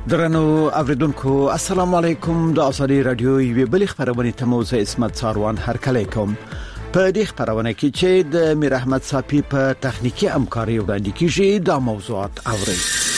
درنو اوریدونکو السلام علیکم د ازادي رادیو یوه بل خبرونه تموزه اسمت ساروان هر کله کوم په دې خبرونه کې چې د میر احمد صافی په تخنیکی همکاري وړاندې کیږي د موضوعات اوري.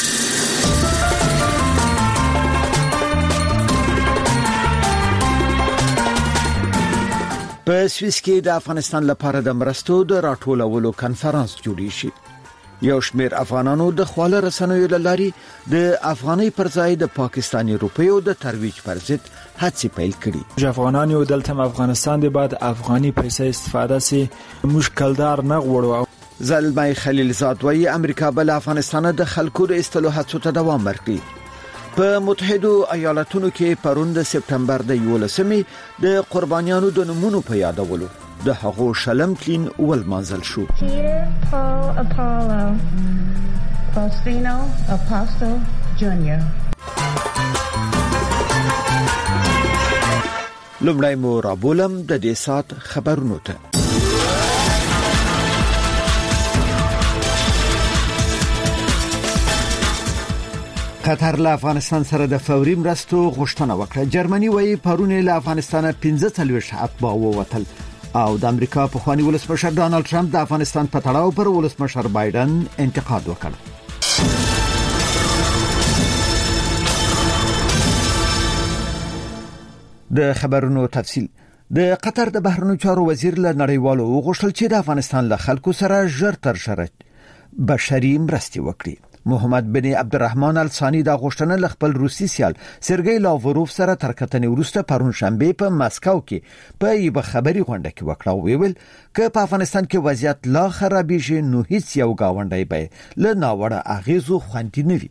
په سویس کې د افغانستان لپاره د مرستو د راټولولو کانفرنس جوړ شي. یو شمېر افغانانو د خواله رسنیو لاري د افغاني پر ځای د پاکستاني روپیو د ترویج پر ضد هڅې پیل کړي. افغانان یو دلته افغانستان دی بعد افغاني پیسې استفاده سي مشکلدار نه غوړو. زلمي خلیل زاد وايي امریکا بل افغانستان د خلکو د اصلاحاتو ته دوام ورکړي. په متحده ایالاتونو کې پروند د سپتمبر د 11مې د قربانیانو د نمونو په یادولو د هغو شلم تلین ول منزل شو. Paul Apollo Faustino Apostle Jr. لومړی مو رابولم د دې سات خبرونو ته. قطر له افغانستان سره د فوري مرستو غوښتنه وکړه. جرمني وايي پرون له افغانستان 15 اتباع ووتل او د امریکا په خواني ولسمشر ډانلډ ټرمپ د افغانستان په تړاو پر ولسمشر بایدن انتقاد وکړ. د خبرونو تفصیل. د قطر د بهرنیو چارو وزیر له نړیوالو وغوښتل چې د افغانستان له خلکو سره ژر تر ژره بشري مرستې وکړي. محمد بن عبدالرحمن الثانی دا غوښتنه ل خپل روسي سیال سرګی لاوروف سره تر کتنې وروسته پرون شنبه په مسکو کې په یوه خبري غونډه کې وکړه او ویل چې په افغانستان کې وضعیت لا خرابېږي نو هیڅ یو گاونډی به له ناوړه اغیزو خوندي نه وي.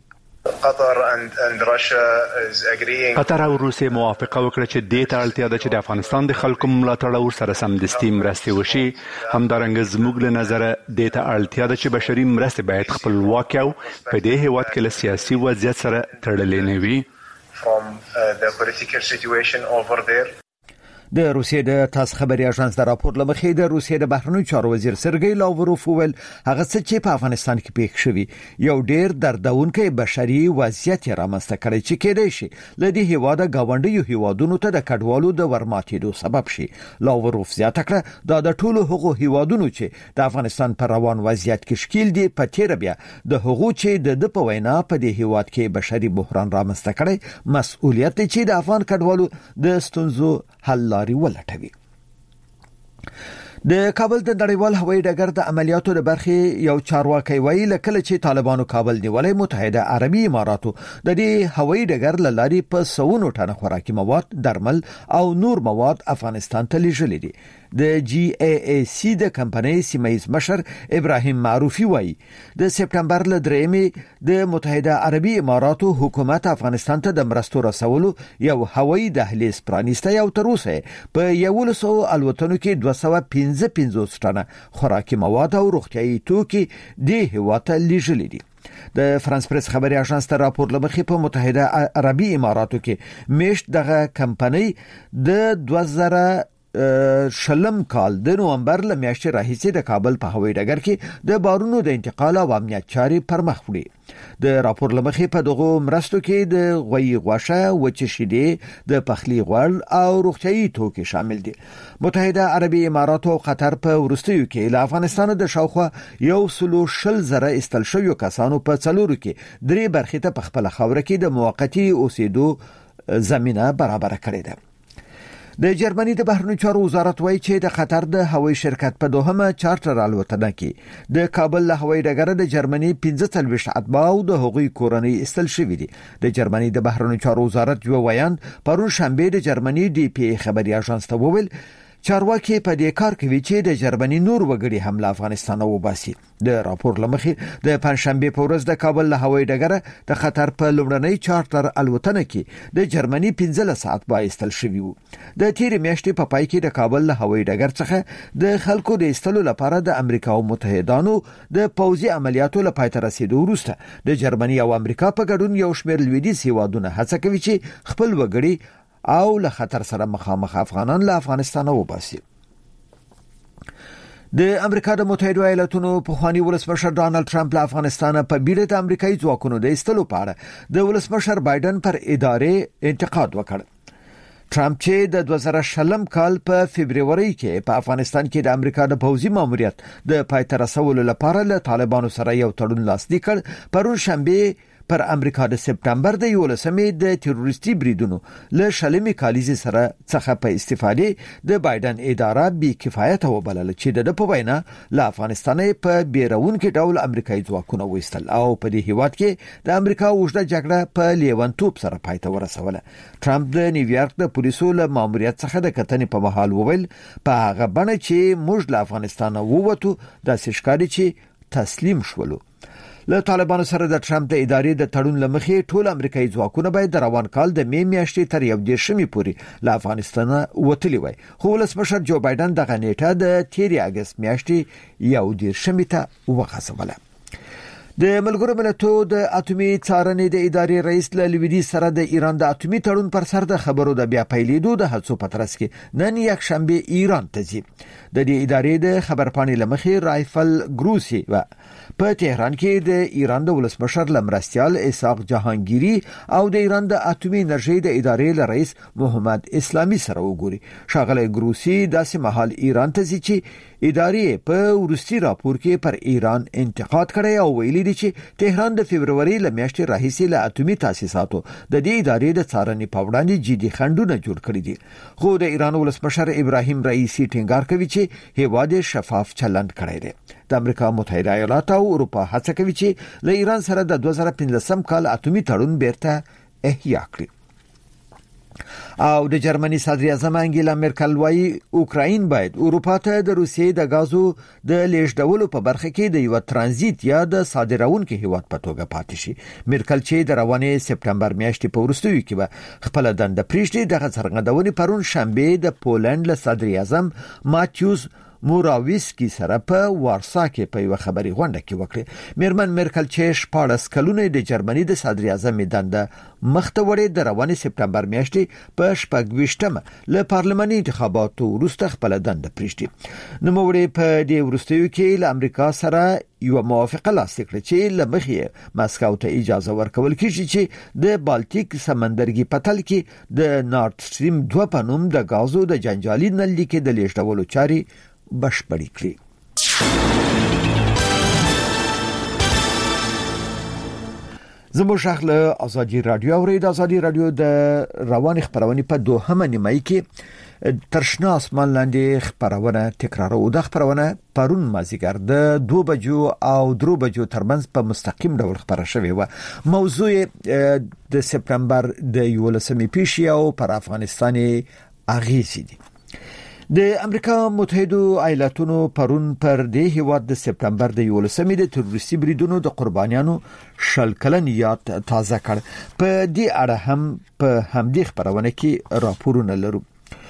قطر او روسیه موافقه وکړه چې د اړتیا ده چې د افغانستان د خلکو ملاتړ سره سمدستي مرستې وشي. همدارنګه زموږ له نظره د اړتیا ده چې بشري مرستې باید خپلواک او په دې هیواد کې له سیاسي وضعیت سره تړلې نه وي. د روسیې د تاس خبري اژانس د راپور لمخې د روسیې د بهرنیو چارو وزیر سرګی لاوروف ویل هغه څه چې په افغانستان کې پیښ شوی یو ډیر دردونکي بشري وضعیت رامنځته کړی چې کېدای شي ل دې هیواده گاونډیو هیوادونو ته د کډوالو د ورماتېدو سبب شي. لاوروف زیاته کړه دا د ټولو هغو هیوادونو چې د افغانستان پر روان وضعیت کې شکیل دي په تیر بیا د هغو چې د په وینا په دې هیواد کې بشري بحران رامنځته کړی مسؤلیت چې د افغان کډوالو د ستونزو حل ولټوي. د کابل د نړیوال هوایي ډګر د عملیاتو د برخې یو چارواکي ویلي لکه چې طالبانو کابل نیولې متحده عربي اماراتو د دې هوایي ډګر لاري په 100 ټن خوراکي مواد، درمل او نور مواد افغانستان ته لیږلي دي. د جی ای ای سی د کمپنۍ سیمایز مشر ابراهیم معروفي وایي د سپتمبر ل 3 د متحده عربي اماراتو حکومت افغانستان ته د مرستو رسولو یو هوایي دهلیز پرانیسته او تر اوسه په 100 الوتنو کې 255 ټنه خوراکي مواد او روغتيایي توکي د هیواد لیږلي دي. د فرانس پریس خبري اژانس ته راپور لمخې په متحده عربي اماراتو کې میشت دغه کمپنۍ د 2000 شلم کال د نومبر ل میاشتې راهیسې د کابل په هوایي ډګر کې د بارونو د انتقال او امنیت چاري پر مخ وړي. د راپور لمخې په دغه مرستو کې د غوي غوښه، وچه شیدې، د پخلي غوړ او روغتيایي توکي شامل دي. متحده عربي امارات او قطر په ورستیو کې له افغانستان د شاوخوا 140,000 استل شویو کسانو په څلورو کې درې برخې ته په خپل خاور کې د موقتی اوسېدو زمينه برابر کړې ده. د جرمني د بهرنیو چارو وزارت وایي چې د قطر د هوایي شرکت په دوهمه چارټر الوتنه کې د کابل له هوایي ډګر د جرمني 15 اتباع او د هغوی کورنۍ استل شوې دي. د جرمني د بهرنیو چارو وزارت یو ویان پرون شنبه د جرمني ډي پی خبري اژانس ته وویل چارواکي په دې کار کوي چې د جرمني نور وګړي هم له افغانستان وباسي. د راپور لمخې د پنځشنبه په ورځ د کابل له هوایي ډګر د قطر په لومړنۍ چارټر الوتنه کې د جرمني 15 ساعت بایستل شوی وو. د تیر میاشتې په پای کې د کابل له هوایي ډګر څخه د خلکو د استلو لپاره د امریکا او متحدانو د پوځي عملیاتو لپاره تر رسیدو وروسته د جرمني او امریکا په ګډون یو شمېر لویدیځ هیوادونه هڅه کوي چې خپل وګړي او له خطر سره مخامخ افغانان له افغانستان وباسي. د امریکا د متحده ایالاتونو پخوانی ولسمشر ډانلډ ټرمپ له افغانستان په بیړه د امریکایي ځواکونو د ایستلو په اړه د ولسمشر بایدن پر ادارې انتقاد وکړ. ټرمپ چې د 2020 کال په فبرवरी کې په افغانستان کې د امریکا د پوځي ماموریت د پای ته رسولو لپاره له طالبانو سره یو تړون لاسلیک کړ، پرون شنبه پر امریکا د سپتمبر د 11مې د تروریستي بریدونو له شلمي کالیزې سره څخه په استفادې د بایدن اداره بي کفایت وبلل چې د په وینا له افغانستان په بیرونکو ډول امریکایي ځواکونه وستل او په دې هیواد کې د امریکا وژده جګړه په لیوانتوب سره پای ته ورسوله. ټرمپ د نیویارک د پولیسو له ماموریت څخه د کتنې په محل وویل په هغه بڼه چې موږ له افغانستان ووتو د ښکاري چې تسلیم شولو. له طالبانو سره د ټرمپ د ادارې د تړون لمخې ټول امریکایي ځواکونه باید د روان کال د می میاشتې تر 11 پورې له افغانستان وتلی وای، خو ولسمشر جو بایدن دغه نیټه د 13 اگست میاشتې 11 ته وغځوله. د ملګرو ملتونو د اټومي څارنې د ادارې رئیس لویدي سره د ایران د اټومي تړون پر سر د خبرو د بیا پیلېدو د هڅو په ترڅ کې نن یک شنبه ایران ته ځي. د دې ادارې د خبرپاڼې لمخې رایفل ګروسی و په تهران کې د ایران د ولسمشر لمرستیال اسحاق جهانگیری او د ایران د اټومي انرژي د ادارې رئیس محمد اسلامی سره وګوري. شاغله ګروسی داسې مهال ایران ته ځي چې ادارې په ورستي راپور کې پر ایران انتقاد کړی او ویلي دي چې تهران د فبرवरी لمیاشتې راهیسې له اټومي تاسیساتو د دې ادارې د څارنې په وړاندې جدي خنډونه جوړ کړي دي. خو د ایران ولسمشر ابراهیم رئیسی ټینګار کوي چې هیواد شفاف چلند کړی دی. د امریکا متحده ایالات او اروپا هڅه کوي چې له ایران سره د 2015 کال اټومي تړون بیرته احیا کړي. او د جرمني صدر اعظم انګیلا مرکل وايي اوکراین باید اروپا ته د روسیې د غازو د لیږدولو په برخه کې د یو ترانزیت یا د صادرونکو هیواد په توګه پاتې شي. مرکل چې د روانې سپتمبر میاشتې په وروستیو کې به خپل دنده پریږدي، دغه څرګندونې پرون شنبه د پولند له صدر اعظم ماتیوس موراویسکی سره په وارسا کې په یو خبري غونډه کې وکړه. میرمن مرکل چې 14 کلونه د جرمني د صدر اعظم دنده مخته وړي د روانې سپتمبر میاشتې په 28مه له پارلماني انتخاباتو وروسته خپل دنده پریږدي. نو موږ په دې وروستیو کې له امریکا سره یو موافقه لاسلیک کړه چې لمخې ماسکو ته اجازه ورکول کیږي چې د بالټیک سمندرګي پتل کې د نارت سټریم 2 په نوم د غازو د جنجالي نل لیکې د لیږدولو چاري بشپړې کړې. زموږ شغله ازادي رادیو او د ازادي رادیو د روان خبرونه په دوهمه نیمه کې ترشنا اسمان لاندې خبرونه تکرارو. د خبرونه پرون مازیګر د 2 بجو او 3 بجو ترمنځ په مستقیم ډول خبره شوې و. موضوع د سپتمبر د 11مې پیښې او پر افغانستان اغیزې دي. د امریکا متحده ایالاتونو پرون پر دې هیواد د سپتمبر د 11مې د تروریستي بریدونو د قربانیانو شل کلن یاد تازه کړ. په دې اړه هم په همدې خبرونه کې راپورونه لرو.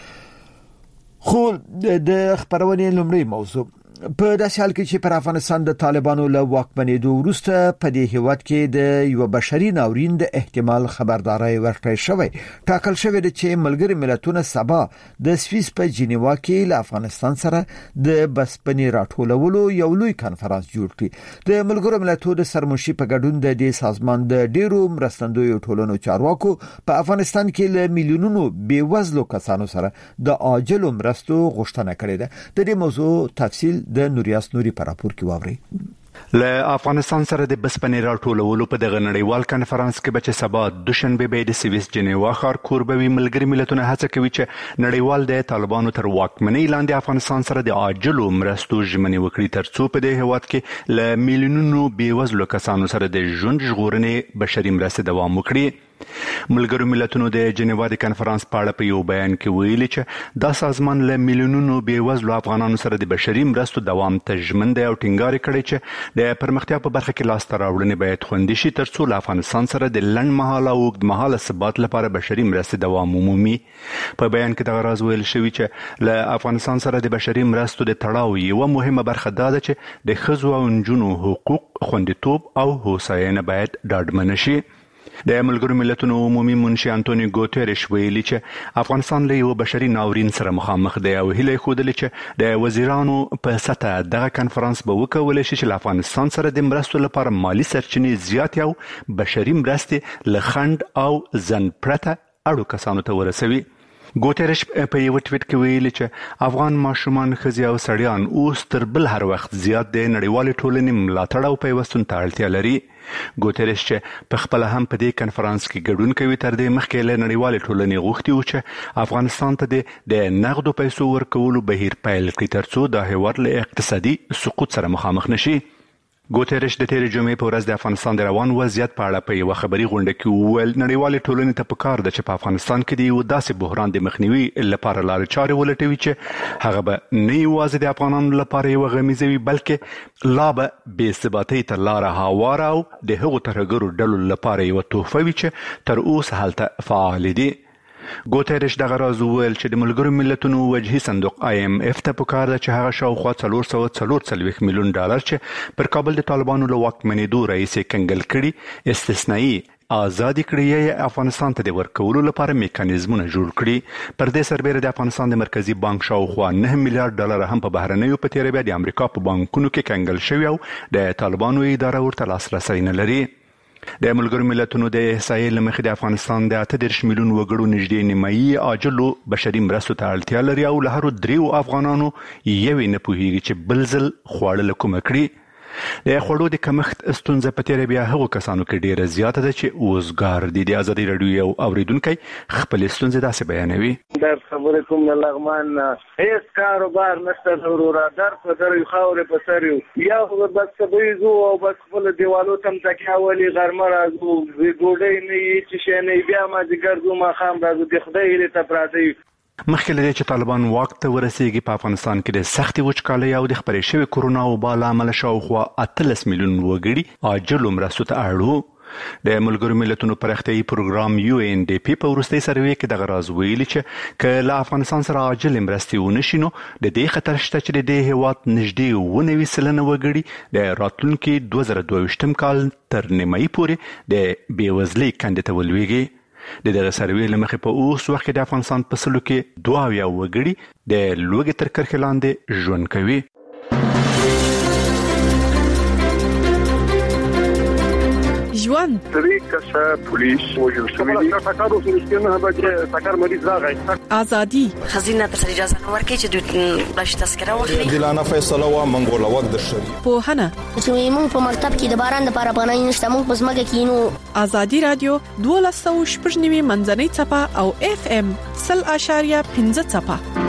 خو د خبرونه لومړی موضوع په داسې حال کې چې پر افغانستان د طالبانو له واکمنېدو وروسته په دې هیواد کې د یو بشري ناورین د احتمال خبرداري ورکړې شوې. ټاکل شوې ده چې ملګری ملتونه سبا د سویس په جنیوا کې له افغانستان سره د بسپنې راټولولو یو لوی کانفرنس جوړ کړي. د ملګرو ملتونو د سرمشي په ګډون د دې سازمان د ډیرو مرستندوی ټولنو چارواکو په افغانستان کې له میلیونونو بیوزلو کسانو سره د عاجل مرستو غوښتنه کړې ده. د دې موضوع تفصیل د نوریاس نوري په راپور کې واوري. له افغانستان سره د بسپنې راټولولو په دغه نړیوال کانفرنس کې به سبا دوشنبه به د سویس جنیوا ښار کوربوي ملګری ملتونه هڅه کوي چې نړیوال د طالبانو تر واکمنۍ لاندې افغانستان سره د عاجلو مرستو ژمنې وکړي ترڅو په دې هیواد کې له میلیونونو بیوزلو کسانو سره د ژوند ژغورنې بشري مرستې دوام وکړي. ملګرو ملتونو د جنیوا د کانفرنس په اړه په یو بیان کې ویلي چې دا سازمان له میلیونونو بیوزلو افغانانو سره د بشري مرستو دوام ته ژمن دی او ټینګار کړی چې د پرمختیا په برخه کې لاس ته راوړنې باید خوندي شي ترڅو له افغانستان سره د لنډ مهاله او اوږد مهاله ثبات لپاره بشري مرستې دوام ومومي. په بیان کې دغه راز ویل شوی چې له افغانستان سره د بشري مرستو د تړاو یو مهمه برخه دا ده چې د ښځو او نجونو حقوق خوندیتوب او هوساینه باید ډاډمن شي. د ملګرو ملتونو عمومي منشي انټونیو ګوتيريش ویلي چې افغانستان له یو بشري ناورین سره مخامخ دی او هیله خوده چې د وزیرانو په سطح دغه کانفرنس به وکولای شي چې افغانستان سره د مرستو لپاره مالی سرچینې زیات او بشري مرستې له خند او ځن پرته اړو کسانو ته ورسوي. ګوتيريش په یو ټویټ کې ویلي چې افغان ماشومان ښځې او سړیان اوس تر بل هر وخت زیات د نړیوالې ټولنې ملاتړ او پیوستون ته اړتیا لري. ګوتيريش چې په خپل هم په دې کانفرنس کې ګډون کوي تر دې مخکې له نړیوالې ټولنې غوښتي و چې افغانستان ته د نغدو پیسو ورکولو بهیر پیل کړي ترڅو د هیواد له اقتصادي سقوط سره مخامخ نشي. ګوتيريش د تیرې جمعې په ورځ د افغانستان د روان وضعیت په اړه په یو خبري غونډه کې وویل نړیوالې ټولنې ته پکار ده چې په افغانستان کې د یو داسې بحران د مخنیوي لپاره لارې چارې ولټوي چې هغه به نه یوازې د افغانانو لپاره یو غمیزه وي بلکې لا به بې ثباتۍ ته لاره هواره او د هغو ترهګرو ډلو لپاره یو تحفه وي چې تر اوسه هلته فعال دي. ګوتيريش دغه راز وویل چې د ملګرو ملتونو وجهي صندوق IMF ته پکار ده چې هغه شاوخوا 444 میلیون ډالر چې پر کابل د طالبانو له واکمنېدو راهیسې کنګل کړي استثنایی آزادي کړي یا افغانستان ته د ورکولو لپاره میکانیزمونه جوړ کړي. پر دې سربېره د افغانستان د مرکزی بانک شاوخوا 9 میلیارډ ډالر هم په بهرنیو په تیره بیا د امریکا په بانکونو کې کنګل شوی او د طالبانو اداره ورته لاسرسی نه لري. د ملګرو ملتونو د احصایې له مخې د افغانستان د 38 میلیون وګړو نږدې نیمایي عاجلو بشري مرستو ته اړتیا لري او له هرو 3 افغانانو یوې نه پوهیږي چې بل ځل خواړه له کومه کړي. د خوړو د کمښت ستونزه په تیره بیا هغو کسانو کې ډیره زیاته ده چې اوزګار دي. د ازادي راډیو یو اوریدونکی خپل ستونزې داسې بیانوي. در خبرې کوم د لغمان هیڅ کاروبار نشته ضروره در په در خاورې په سر یو بس سبیزو او بس خپل دیوالو تم تکیا ولی غرمه راځو ګوډۍ نه یې چې شي نه بیا ما د ګرځو ما خام راځو د خدای هیله ته پراته. مخکې له دې چې طالبان واک ته ورسیږي په افغانستان کې د سختې وچکالۍ او د خپرې شوې کرونا وبا له امله شاوخوا 18 میلیون وګړي عاجلو مرستو ته اړ وو. د ملګرو ملتونو پراختیایي پروګرام UNDP په وروستي سروې کې دغه راز ویلي چې که له افغانستان سره عاجل مرستې ونشي نو د دې خطر شته چې د دې هیواد نږدې 90% وګړي د راتلونکي 2022 کال تر نیمایي پورې د بېوزلۍ کندې ته ولویږي. د دغه سروې له مخې په اوس وخت کې د افغانستان په سلو کې 2 وګړي د لوږې تر کرښې لاندې ژوند کوي. ژوند طریقه پولیس وجل شوی تاکارو سنستنه به تاکار مریض راغی ازادي خزینه تر اجازه ورکړي چې د تذکره واخلي دلانه فیصله وا منګول وخت د شری په هنه چې موږ په مکتب کې د باران لپاره پناه نشته موږ په سمګه کې نو ازادي رادیو 12.9 منځنۍ چپه او FM 0.15 چپه.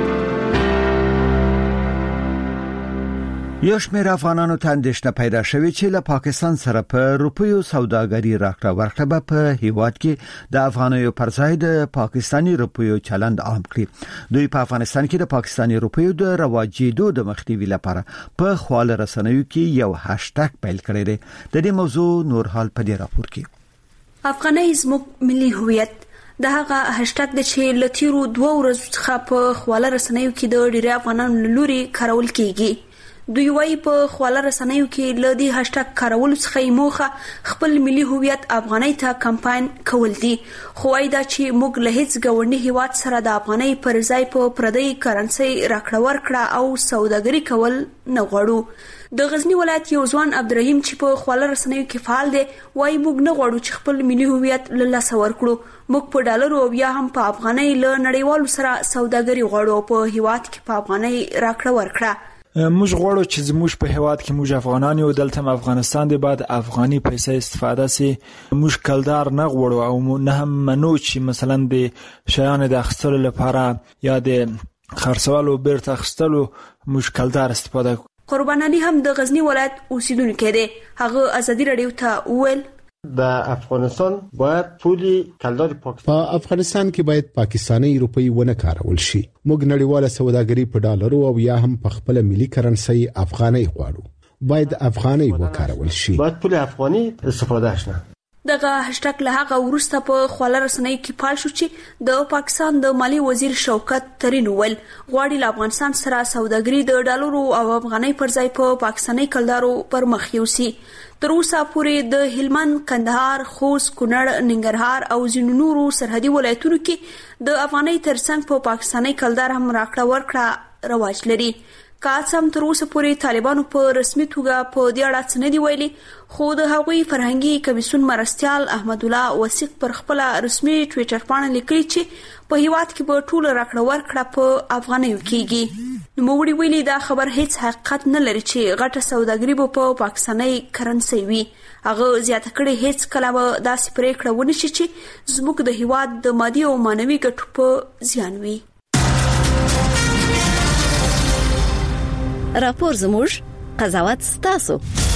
یو شمېر افغانانو ته اندېښنه پیدا شوې چې له پاکستان سره په روپیو سوداګري راکړه ورکړه په هیواد کې د افغانیو پر ځای د پاکستاني روپیو چلند عام کړي. دوی په افغانستان کې د پاکستاني روپیو د رواجېدو د مخنیوي لپاره په خواله رسنیو کې یو هاشټګ پیل کړی دی. د دې موضوع نور حال په دې راپور کې افغاني زموږ ملي هویت د هغه هاشټګ د چې لتیرو 2 ورځې څخه په خواله رسنیو کې د ډیری افغانانو لوري کارول کیږي. دوی وايي په خواله رسنیو کې ل دې هاشټګ کارول څخه موخه خپل ملي هویت افغاني ته کمپاین کول دي. خو وايي دا چې موږ له هیڅ ګاونډي هیواد سره د افغاني پر ځای په پردي کرنسي راکړه ورکړه او سوداګري کول نه غواړو. د غزنی ولایت یو ځوان عبدالرحیم چې په خواله رسنیو کې فعال دی وايي موږ نه غواړو چې خپل ملي هویت له لاسه ورکړو. موږ په ډالرو او یا هم په افغاني له نړیوالو سره سوداګري غواړو په هیواد کې په افغاني راکړه ورکړه. موږ غواړو چې زموږ په هیواد کې موږ افغانان یو دلته افغانستان دی بعد افغاني پیسې استفاده سي موږ کلدار نه غواړو او نه هم منو چې مثلا د شیانو د اخیستلو لپاره یا د خرڅولو بیرته اخیستلو موږ کلدار استفاده کوو. قربان علي هم د غزنی ولایت اوسیدونکی دی. هغه ازادي رادیو ته وویل د افغانستان باید پولی کلدار په افغانستان کې باید پاکستاني روپی ونه کارول شي. موږ نړیواله سوداګري په ډالرو او یا هم په خپل ملي کرنسي افغاني غواړو. باید افغاني وکارول شي. باید پولی افغاني استفاده شي. دغه هشتګ له هغه وروسته په خواله رسنیو کې پال شو چې د پاکستان د مالی وزیر شوکت ترین ول غواړي له افغانستان سره سوداګري د ډالرو او افغانۍ پر ځای په پاکستاني کلدارو پر مخ یوسي. تر اوسه پورې د هلمند، کندهار، خوست، کونړ، ننګرهار او ځینو نورو سرحدي ولایتونو کې د افغانۍ ترڅنګ په پاکستاني کلدار هم راکړه ورکړه رواج لري. کاڅم تر اوسه پورې طالبانو په رسمي توګه په دې اړه څه نه دی ویلي، خو د هغوی فرهنګي کمیسیون مرستیال احمد الله وثیق پر خپل رسمي ټویټر باندې لیکلي چې په هیواد کې به ټول راکړه ورکړه په افغانیو کېږي. نوموړي ویلي دا خبر هیڅ حقیقت نه لري چې غټه سوداګري به په پاکستاني کرنسي وي. هغه زیاته کړې هیڅ کله به داسې پریکړه ونه شي چې زموږ د هیواد د مادي او معنوي ګټو په زیان وي. راپور زموږ، قضاوت ستاسو.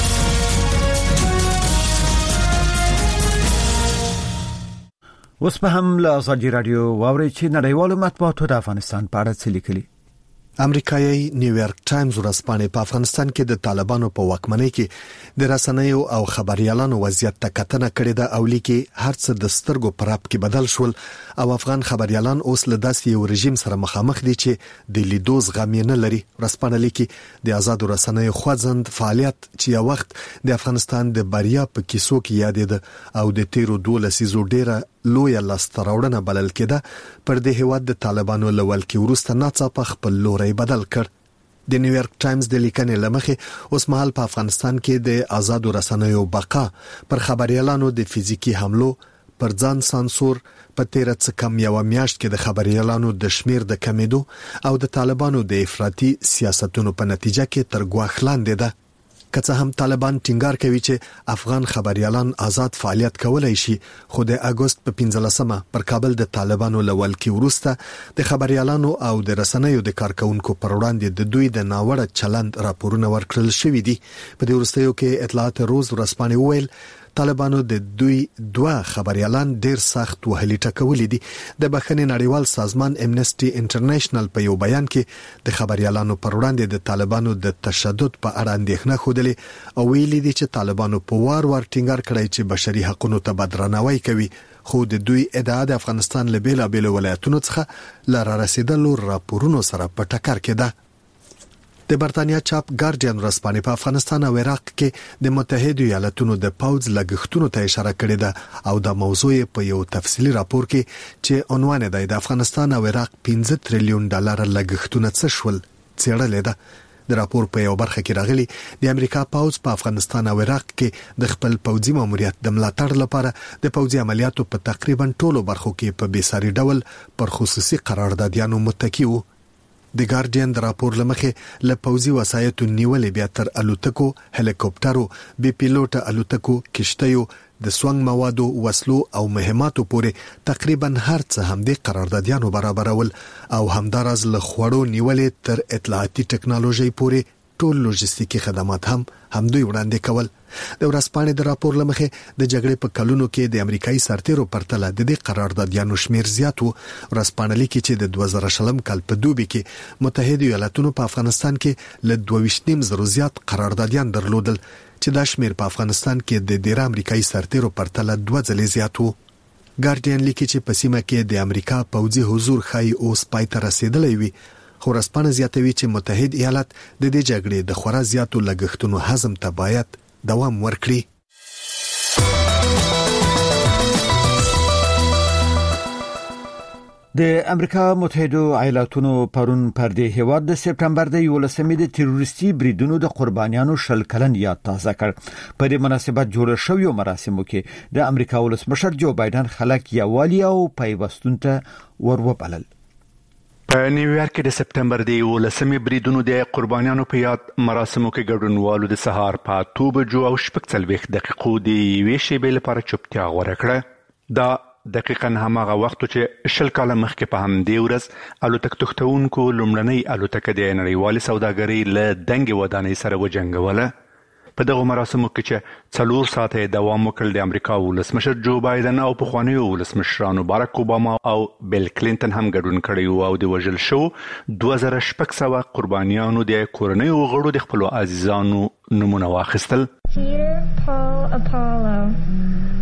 اوس په هم له ازادي رادیو واوري چې نړیوالو مطبوعاتو د افغانستان په اړه څه لیکلي. امریکایي نیویارک ټایمز ورځپاڼه په افغانستان کې د طالبانو په واکمنۍ کې د رسنیو او خبريالانو وضعیت ته کتنه کړې ده او لیکي هر څه د سترګو پراب کې بدل شول او افغان خبريالان اوس له داسې یو رژیم سره مخامخ دي چې د لیدو زغم نه لري. ورځپاڼه لیکي د آزادو رسنیو خوځند فعالیت چې یو وخت د افغانستان د بریا په کیسو کې یادېده او د تیرو 12 ډیره لوی لاستراوړنه بلل کېده، پر دې هیواد د طالبانو لول کې ورسته ناڅاپه خپل لوري بدل کړ. د نیویارک ټایمز د لیکنې لمخې اوس مهال په افغانستان کې د آزادو رسنیو بقا پر خبريالانو د فزیکی حملو پر ځان سانسور په تیر څه کم یو میاشت کې د خبريالانو د شمیر د کمیدو او د طالبانو د افراطي سیاستونو په نتیجه کې تر ګواښ لاندې ده. که څه هم طالبان ټینګار کوي چې افغان خبريالان آزاد فعالیت کولای شي، خو د اگست په 15مه پر کابل د طالبانو لول کې ورسته د خبريالانو او د رسنیو د کارکونکو پر وړاندې د دوی د ناوړه چلند راپورونه ورکړل شوې دي. په دې ورستیو کې اطلاعات روز ورځپاڼې وویل طالبانو د دوی دوه خبريالان ډیر سخت وهلي ټکولې دي. د بخښنې نړیوال سازمان امنسټي انټرنیشنل په یو بیان کې د خبريالانو پر وړاندې د طالبانو د تشدد په اړه اندېښنه خوده او ویلي دي چې طالبانو په وار ټینګار کړی چې بشري حقوقو ته بدرناوی کوي، خو د دوی ادعا د افغانستان له بیلابېلو ولایتونو څخه لاره رسیدلو راپورونو سره په ټکر کې ده. د برتانیا چاپ ګارډین ورځپاڼه په افغانستان او عراق کې د متحده ایالاتونو د پوځ لګښتونو ته اشاره کړې ده او د موضوع په یو تفصیلی راپور کې چې عنوان دی د افغانستان او عراق 15 تریلیون ډالر لګښتونه څه شول څېړل ده. د راپور په یو برخه کې راغلي د امریکا پوځ په افغانستان او عراق کې د خپل پوځي ماموریت د ملاتړ لپاره د پوځي عملیاتو په تقریبا ټولو برخو کې په بیساري ډول پر خصوصي قراردادیانو متکی وو. د ګارډین د راپور لمخې له پوځي وسایطو نیولې بیا تر الوتکو، هلیکوپټرو، بي پیلوټ الوتکو، کشتیو، د سونګ موادو، وسلو او مهماتو پورې تقریبا هر څه هم د قراردادیانو برابرول او همدارز له خوړو نیولې تر اطلاعاتي ټکنالوژي پورې ټول لوجستیکي خدمات هم دوی وړاندې کول. د ورځپاڼې د راپور لمخې د جګړې په کلونو کې د امریکایي سرتیرو پرتله د دې قراردادیانو شمیر زیات وو. ورځپاڼه لیکي چې د 2000 کال په دوبي کې متحده ایالاتونو په افغانستان کې له 22.000 زیات قراردادیان درلودل چې دا شمیر په افغانستان کې د ډیر امریکایي سرتیرو پرتله 2 ځلې زیات وو. ګارډین لیکي چې په سیمه کې د امریکا پوځي حضور خای اوس پای ته رسیدلی وي، خو ورځپاڼه زیاتوي چې متحده ایالات د دې جګړې د خورا زیاتو لګښتونو هضم ته باید دوام ورکړي. د امریکا متحده ایالاتونو پرون پر دې هیواد د سپټمبر د 11مې د تروریستي بریدونو د قربانیانو شل کلن یاد تازه کړ. په دې مناسبت جوړ شویو مراسمو کې د امریکا ولسمشر جو بایدن خلک یووالي او پیوستون ته وروبلل. په نیویارک کې د سپټمبر د 11مې بریدونو د قربانیانو په یاد مراسمو کې ګډونوالو د سهار په 2 بجو او 40 دقیقو د یوې شیبې لپاره چوپتیا غوره کړه. دا دقیقاً هماغه وخت چې شل کاله مخکې په همدې ورځ الوتکه تختونکو لومړنۍ الوتکه د نړیوالې سوداګرۍ له دنګې ودانۍ سره وجنګوله. په دغه مراسمو کې چې 4 ساعته دوام وکړ، د امریکا ولسمشر جو بایدن او پخوانیو ولسمشرانو باراک اوباما او بیل کلینټن هم ګډون کړی او د وژل شو 2600 قربانیانو د کورنیو غړو د خپل عزیزانو نمونه واخیستل.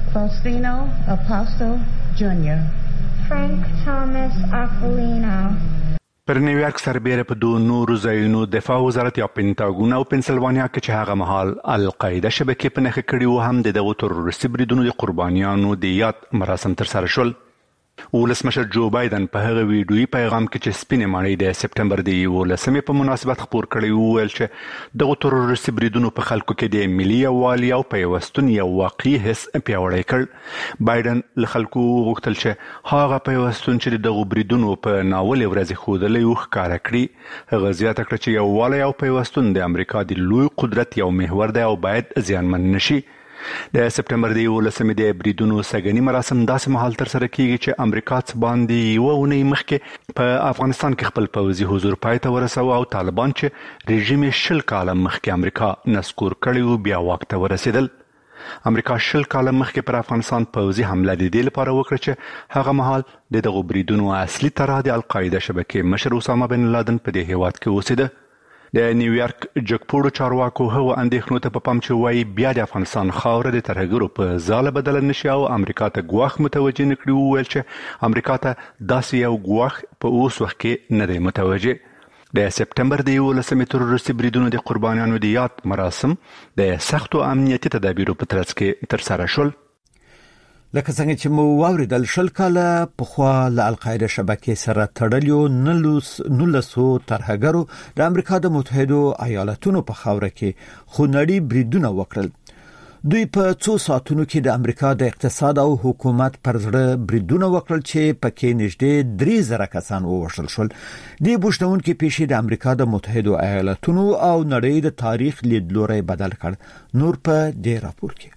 Faustino Apostle Jr. Frank Thomas Aquilino. پر نیویارک سربېره په دوه نورو ځایونو دفاع وزارت یا پینټاګون او پنسلوانیا کې چې هغه مهال القاعده شبکې په نښه کړي وو هم د دغو تروریستي بریدونو د قربانیانو د یاد مراسم ترسره شول. ولسمشر جو بایدن په هغه ویډیویي پیغام کې چې سپینې ماڼۍ د سپټمبر د 11 په مناسبت خپور کړی وو ویل چې دغه تروریستي بریدونو په خلکو کې د ملي یووالي او پیوستون یو واقعي حس پیاوړی کړ. بایدن له خلکو غوښتل چې هغه پیوستون چې دغه بریدونو په ناولې ورځې ښودلی و ښکاره کړي. هغه زیاته کړه چې یووالی او پیوستون د امریکا د لوی قدرت یو محور دی او باید زیانمن نشي. د سپټمبر د 11 د بریدونو سګنی مراسم داسې مهال ترسره کیږي چې امریکا څخه باندې یو اونۍ مخکې په افغانستان کې خپل پوځي حضور پای ته ورساوه او طالبان چې رژیم 10 کاله مخکې امریکا نسکور کړی و بیا واک ته ورسېدل. امریکا 10 کاله مخکې پر افغانستان پوځي حمله د دې لپاره وکړه چې هغه مهال د دغو بریدونو اصلي طرح د القاعده شبکې مشر اسامه بن لادن په دې هیواد کې اوسېده. د نیویارک جګپوړو چارواکو هغو اندېښنو ته په پام چې وایي بیا د افغانستان خاوره د ترهګرو په ځاله بدله نشي او امریکا ته ګواښ متوجه نه کړي. وویل چې امریکا ته داسې یو ګواښ په اوس وخت کې نه دی متوجه. د سپټمبر د 11 تروریستي بریدونو د قربانیانو د یاد مراسم د سختو امنیتي تدابیرو په ترڅ کې ترسره شول. لکه څنګه چې مو واوریدل 10 کاله پخوا له القاعده شبکې سره تړلیو 19 ترهګرو د امریکا د متحدو ایالاتونو په خاوره کې خونړي بریدونه وکړل. دوی په 2 ساعتونو کې د امریکا د اقتصاد او حکومت پر زړه بریدونه وکړل چې پکې نږدې 3000 کسان ووژل شول. د بوشتونکو پیښې د امریکا د متحدو ایالاتونو او نړۍ د تاریخ لیدلوری بدل کړ. نور په دې راپور کې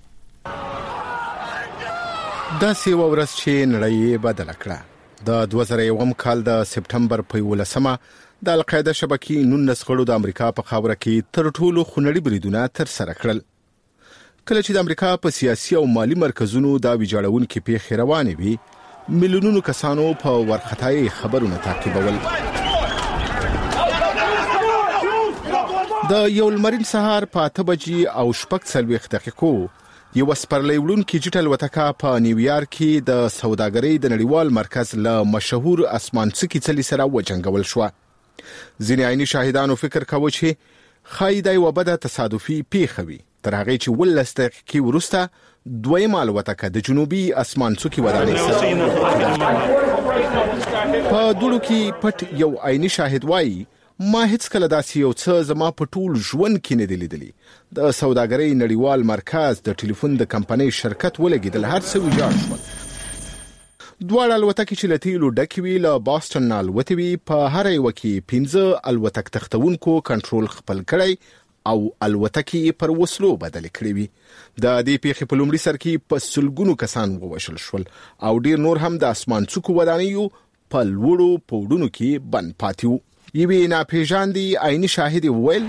دا سی ورځ چې نړۍ بدل کړه. د 2001 کال د سپټمبر په 11مه د القاعده شبکې 19 غړو د امریکا په خاوره کې تر ټولو خونړي بریدونه ترسره کړل. کله چې د امریکا په سیاسي او مالی مرکزونو دا ویجاړونکې پیښې روانې وي میلیونونو کسانو په ورختای خبرونه تعقیبول. د یو لمرین سهار په 8 بجې او 40 دقیقو یو سپرلی وړونکي جټل وتکا په نیویارک کې د سوداګرۍ د نړیوال مرکز له مشهور اسمانڅکي څلي سره وجنګول شو. ځینې عیني شاهدانو فکر کاوه چې خایدای وبده تصادفي پیښه وي تر هغه چې 12 دقیقې وروسته دویمه الوتکه د جنوبي اسمانڅکي ودانۍ سره په دوړو کې پټ یو عیني شاهد وایي ما هیڅ کله داسې یو څه زما په ټول ژوند کې نه دی لیدلی. د سوداګرۍ نړیوال مرکز د ټلیفون د کمپنۍ شرکت ولګیدل هر څه ویجاړ شول. دواړه الوتکې چې له تیلو ډکې وي له باستون نه الوتې وي. په هر یوه کې 15 الوتک تختونکو کنټرول خپل کړی او الوتکې پر وسلو بدل کړې وي. د دې پیښې په لومړي سر کې په سلګونو کسان ووژل شول او ډیر نور هم د اسمانڅکو ودانیو په لوړو پوړونو کې بند پاتې وو. یوې ناپېژاندې عیني شاهد وویل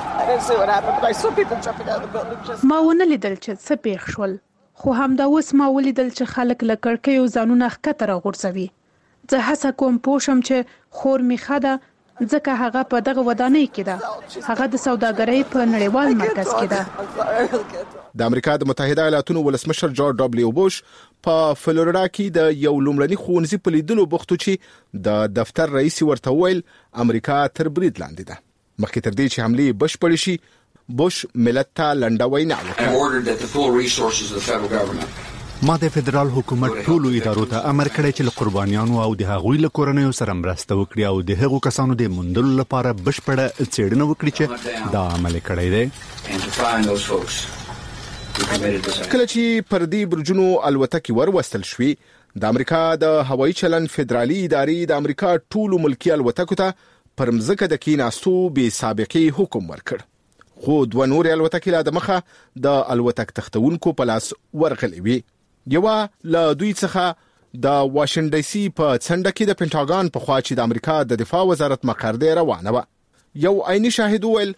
ما ونه لیدل چې څه پیښ شول خو همدا اوس ما ولیدل چې خلک له کړکیو ځانونه ښکته راغورځوي. زه هڅه کوم پوه شم چې خور مې ښه ده ځکه هغه په دغه ودانۍ کې ده. هغه د سوداګرۍ په نړیوال مرکز کې ده. د امریکا د متحده ایالاتونو ولسمشر جورج ډبلیو بوش په فلوریدا کې د یو لومړني ښوونځي په لیدلو بوختو چې د دفتر رئیس ورته ویل امریکا تر برید لاندې ده. مخکې تر دې چې حمله بشپړ شي بوش ملت ته لنډه وینا وکړه. ما د فدرال حکومت ټولو ادارو ته امر کړی چې له قربانیانو او د هغوی له کورنیو سره مرسته وکړي او د هغو کسانو د موندلو لپاره بشپړه څېړنه وکړي چې دا عمل کړی دی. کله چې پر دې برجونو الوتکې وروستل شوې د امریکا د هوایي چلن فدرالي ادارې د امریکا ټولو ملکي الوتکو ته پر مځکه د کېناستو بې سابقې حکم ورکړ. خو دوه نور الوتکې لا د مخه د الوتک تختونکو په لاس ورغلې وي. یو له دوی څخه د واشنګټن ډي سي په څنډه کې د پینټاګون په خوا چې د امریکا د دفاع وزارت مقر دی روانه و. یو عیني شاهد ویل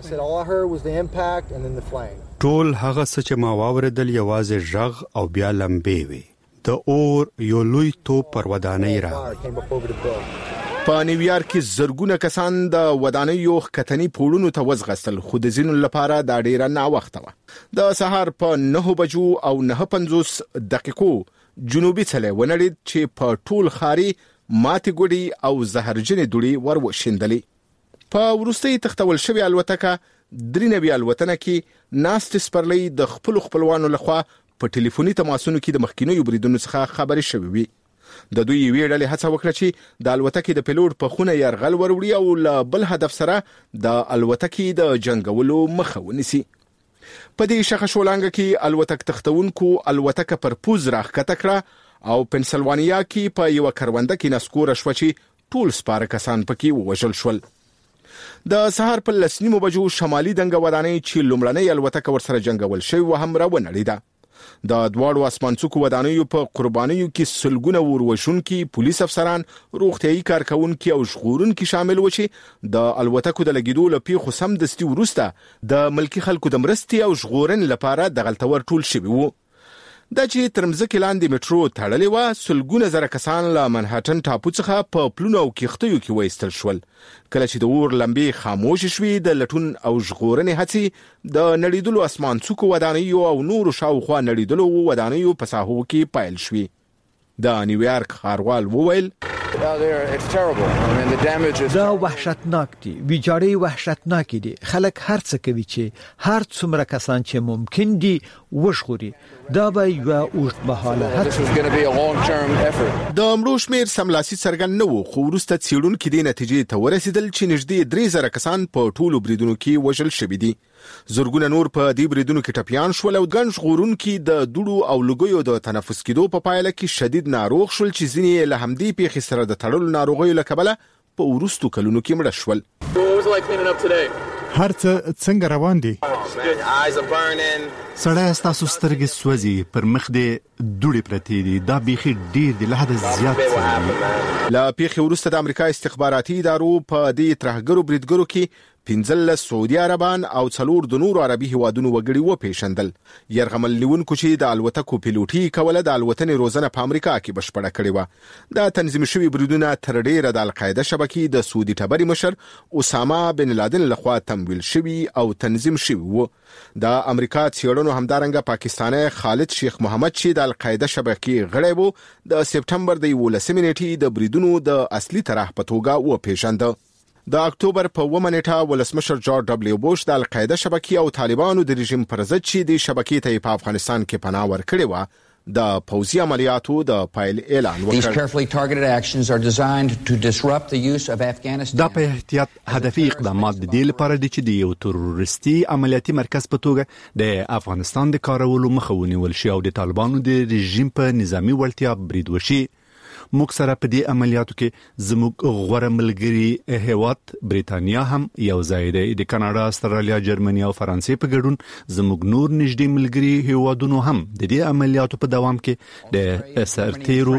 ټول هغه څه چې ما واوریدل یوازې ژغ او بیا لمبې وي. د اور یو لوی توپ پر ودانۍ راغی. په نیویارک کې زرګونه کسان د ودانیو ختنی پوړونو ته وزغستل، خو د ځینو لپاره دا ډیره ناوخته وه. د سهار په 9 بجو او 9:50 دقیقو جنوبي څلې ونړید چې په ټول خاري ماتې ګوډي او زهرجنې دوړي وروشندلې. په وروستي تختول شوی الوتکه 93 الوتنه کې ناست سپرلۍ د خپلوانو لخوا په ټلیفوني تماسونو کې د مخکینیو بریدونو څخه خبرې شوې وي. د دوی ویډلې هڅه وکړه چې د الوتکې د پیلوټ په خونه يرغل وروړي او له بل هدف سره د الوتکې د جنگولو مخه ونیسي. په دې شخه شولانګه کې الوتک تختونکو الوتکه پر پوز راخکته کړه او پنسلوانیا کې په یو کرونده کې نسکور شو چې ټول سپاره کسان پکې وژل شول. د سهار په 10 بجو شمالي دنګ ودانۍ چې لومړنۍ الوتکه ورسره جنگول شوی و هم راونړیده. د دواړو اسمانڅوکو ودانیو په قربانیو کې سلګونه وروشونکي، پولیس افسران، روغتيایي کارکونکي او ژغورونکي شامل و چې د الوتکو د لګیدو لپاره سم دستي ورسته د ملکی خلکو د مرستي او ژغورن لپاره د غلطور ټول شوی وو. د چې ترمزکه لاندې میټرو تړلې و، سلګونه زره کسان له منهټن ټاپو څخه په پلونو او کښتیو کې وایستل شول. کله چې د اور لمبې خاموش شوې، د لټون او ژغورنې هڅې د نړیدلو اسمانڅوکو ودانیو او نورو شاوخوا نړیدلو ودانیو په ساحو کې پایل شوې. د نیویارک ښاروال وویل دا وحشتناک دي، ویجاړي وحشتناک دي. خلک هر څه کوي چې هر څومره کسان چې ممکن دي وژغوري. دا به یو اوږدمهاله هڅه. د مړو شمیر سملاسي څرګند نه و، خو وروسته څېړونکي دې نتیجې ته ورسېدل چې نږدې 3000 کسان په ټولو بریدونو کې وژل شوي دي. زرګونه نور په دې بریدونو کې ټپیان شول او ګڼ ژغورونکي د دوړو او لوګیو د تنفس کېدو په پایله کې شدید ناروغ شول چې ځینې له همدې پیښې سره د تړلو ناروغیو له کبله په وروستو کلونو کې مړه شول. هر څه څنګه روان دي؟ سړی ستاسو سترګې سوځي، پر مخ دې دوړې پرتې دي. دا بیخي ډیر دي، له حده زیات دي. له پیښې وروسته د امریکا استخباراتي ادارو په دې ترهګرو بریدګرو کې 15 سعودي عربان او 4 د نورو عربي هیوادونو وګړي وپېژندل. يرغمل لیونکو چې د الوتکو پیلوټي کوله د الوتنې روزنه په امریکا کې بشپړه کړې و. د تنظیم شوی بریدونه تر ډیره د القاعده شبکې د سعودي ټبري مشر اسامه بن لادن لخوا تمویل شوی او تنظیم شوی و. د امریکا څېړنو همدارنګه پاکستاني خالد شیخ محمد چې د القاعده شبکې غړی و، د سپټمبر د 11 نیټې د بریدونو د اصلي طرح په توګه وپېژنده. د اکتوبر په 1 نیټه ولسمشر جورج دبليو بوش د القاعده شبکې او طالبانو د رژیم پر ضد چې د شبکې ته په افغانستان کې پناه ورکړې و، د پوځي عملیاتو د پایل اعلان وکړ. دا په احتیاط هدفي اقدامات د دې لپاره دي چې د یو تروریستي عملیاتي مرکز په توګه د افغانستان د کارولو مخه ونیول شي او د طالبانو د رژیم په نظامی وړتیا برید وشي. موږ سره په دې عملیاتو کې زموږ غوره ملګری هیواد بریتانیا هم یو ځای دی. د کاناډا، استرالیا، جرمني او فرانسې په ګډون زموږ نور نږدې ملګری هیوادونو هم د دې عملیاتو په دوام کې د سرتیرو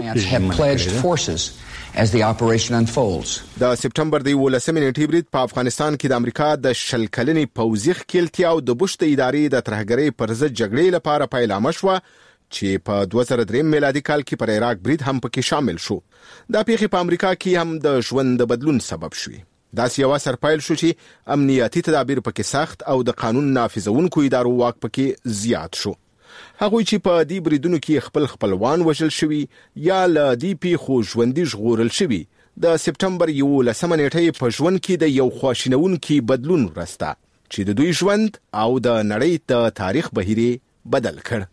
as the operation unfolds. د سپټمبر د 11 نیټې برید په افغانستان کې د امریکا د شل کلنې پوځي ښکیلتیا او د بوش د ادارې د ترهګرۍ پر ضد جګړې لپاره پیلامه شوه چې په 2003 میلادي کال کې پر عراق برید هم پکې شامل شو. دا پیښې په امریکا کې هم د ژوند د بدلون سبب شوې. داسې یو اثر پایل شو چې امنیتي تدابیر پکې سخت او د قانون نافذونکو ادارو واک پکې زیات شو. هغوی چې په دې بریدونو کې خپلوان وژل شوي یا له دې پیښو ژوندي ژغورل شوي، د سپټمبر 11 نیټې په ژوند کې د یو خواشینونکي بدلون ورسته چې د دوی ژوند او د نړۍ د تاریخ بهیر بدل کړ.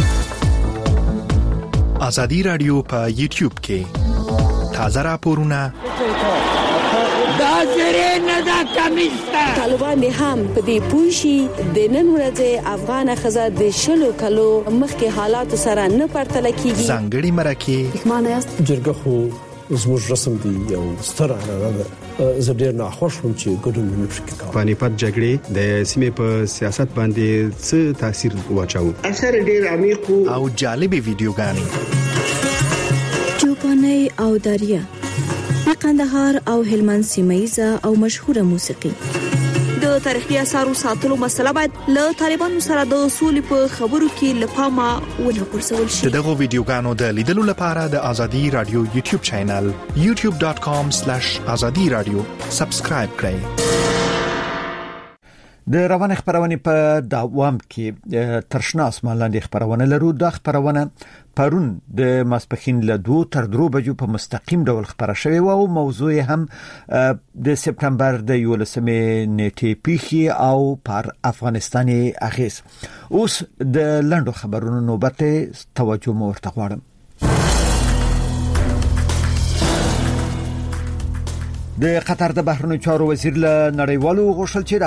ازادي رادیو په یوټیوب کې تازه راپورونه طالبان هم په دې پوښي د نن ورځې افغان خزه د شلو کلو مخکې حالات سره نه پرتل کیږي. ځانګړي مرکه معنی جرګه خو زموږ رسم دی یو ستر عنعنه زه ډېر ناخوښ وم چې ګډون مې نشو کولی. پانیپت جګړې د سیمې په سیاست باندې څه تاثیر واچاوه؟ اثر ډېر عمیق او جالبې ویډیوګانې چوپاني او داریا د قندهار او هلمند سیمه ییزه او مشهوره موسیقي د د تاریخي آثارو ساتلو مسله باید له طالبانو سره د سولې په خبرو کې لپاره ونه غورځول شي. دغه ویډیوګانو د لیدلو لپاره د ازادي رادیو یوټیوب چینل youtube.com/azadi radio سبسکرایب کړئ. د روان خبرونه په دوام کې ترشنا اسمان لاندې خبرونه لرو. د خبرونه پرون د ماسپخین له 2 تر 3 بجو په مستقیم ډول خبره شوې او موضوع هم د سپتمبر د 11مې نیټې پیخي او پر افغانستاني اغیز. اوس د لندو خبرونو نوبت توجه مو ورته غواړم. د قطر د بهرنیو چارو وزیر له نړیوالو غوښتل چې د